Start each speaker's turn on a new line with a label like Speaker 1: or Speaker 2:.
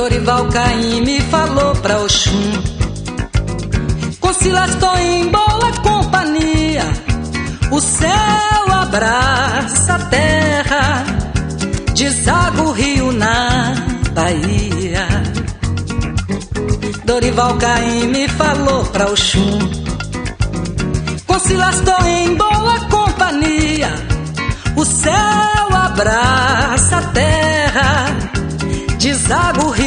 Speaker 1: Dorival Caymmi me falou pra Oxum: com Silas tô em boa companhia, o céu abraça a terra, deságua o rio na Bahia. Dorival Caymmi me falou pra Oxum: com Silas tô em boa companhia, o céu abraça a terra, deságua o rio